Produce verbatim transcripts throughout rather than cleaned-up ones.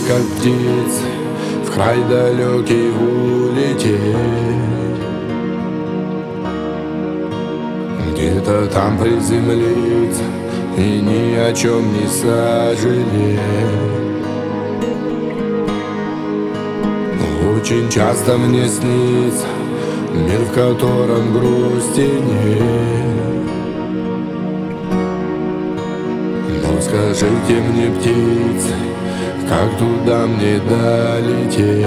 как птиц, в край далекий улететь, где-то там приземлиться и ни о чем не сожалеть. Очень часто мне снится мир, в котором грусти нет. Но скажите мне, птицы, как туда мне долететь?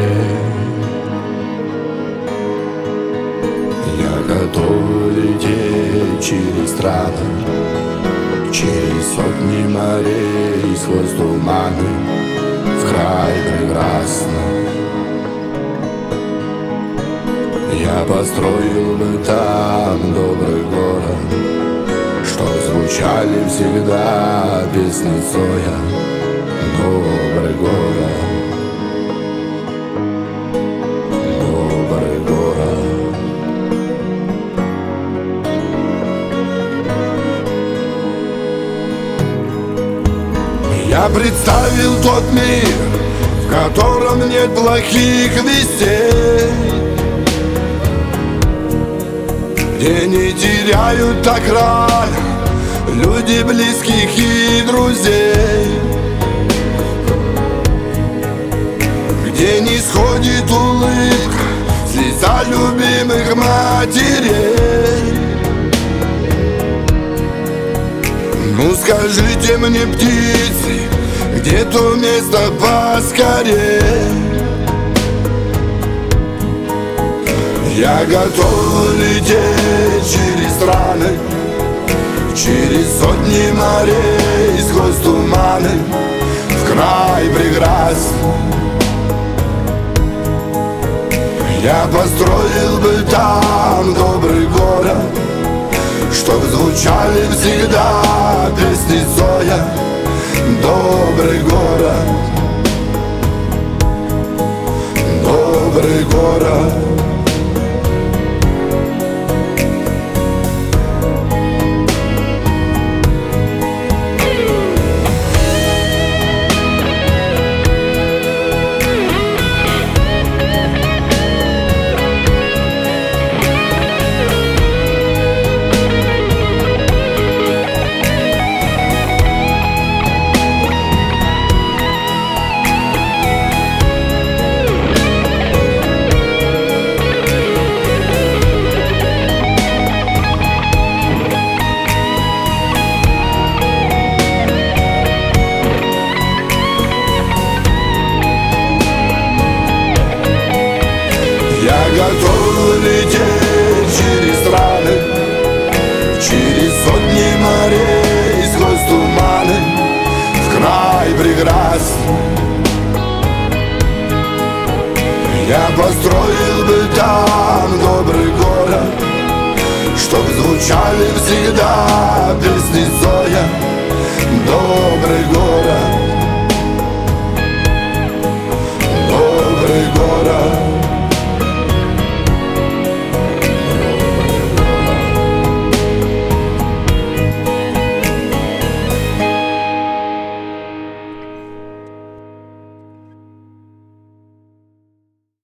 Я готов лететь через страны, через сотни морей, сквозь туманы, в край прекрасный. Я построил бы там добрый город, чтоб звучали всегда песни Цоя. Добрый город, добрый город. Я представил тот мир, в котором нет плохих вестей, где не теряют так рано люди близких и друзей, где не сходит улыбка с лица любимых матерей. Ну скажите мне, птицы, где то место поскорее? Я готов лететь через страны, через сотни морей, сквозь туманы, в край прекрасный. Я построил бы там добрый город, чтоб звучали всегда песни Цоя. Добрый город, добрый город. Я готов лететь через страны, через сотни морей, сквозь туманы, в край прекрасный. Я построил бы там добрый город, чтоб звучали всегда песни Цоя. Добрый город, добрый город.